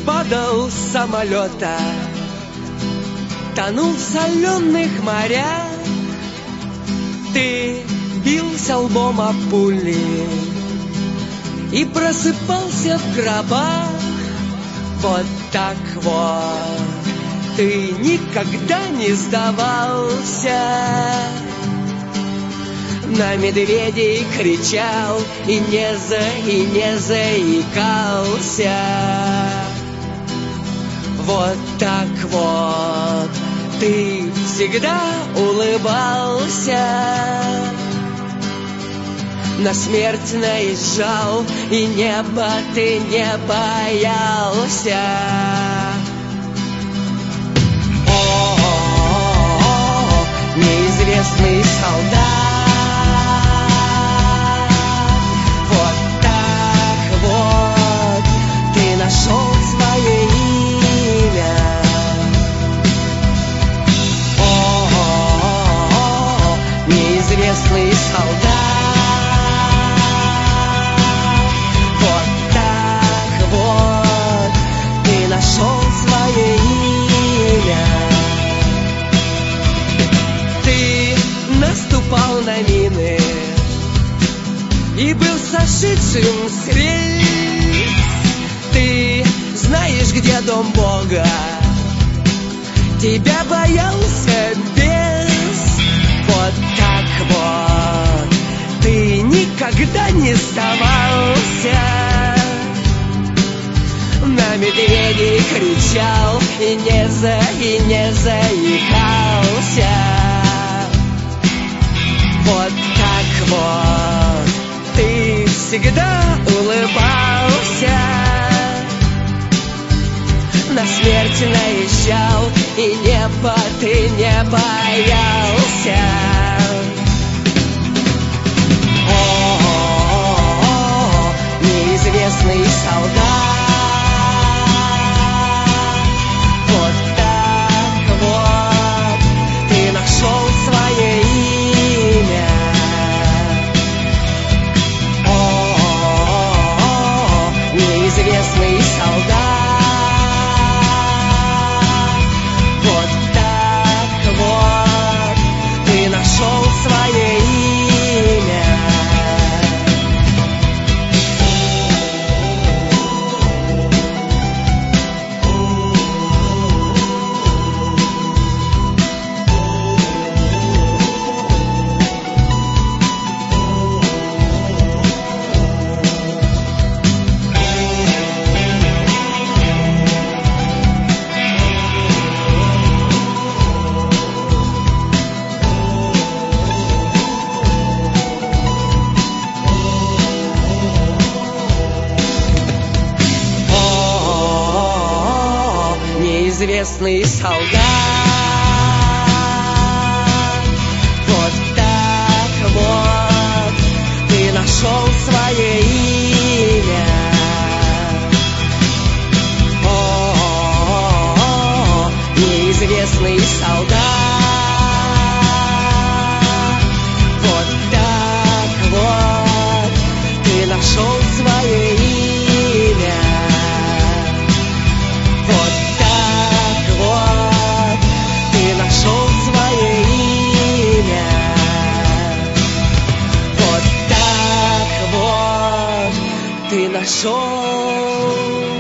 падал с самолета, тонул в соленых морях. Ты бился лбом об пули и просыпался в гробах. Вот так вот ты никогда не сдавался. На медведей кричал и не заикался. Вот так вот ты всегда улыбался. На смерть наезжал, и неба ты не боялся. О, неизвестный солдат. Вот так вот ты нашел свое имя. О, неизвестный солдат. Нашел свое имя. Ты наступал на мины и был сошедшим с рельс. Ты знаешь, где дом Бога, тебя боялся бес. Вот так вот ты никогда не сдавался. На медведей кричал и не заикался. Вот так вот ты всегда улыбался. На смерть наезжал и неба ты не боялся. О, неизвестный солдат. Неизвестный солдат. Вот так вот ты нашел свое имя. Неизвестный солдат. Вот так вот ты нашел свое имя. О, неизвестный солдат. Вот так вот ты нашел свое имя. Ты нашел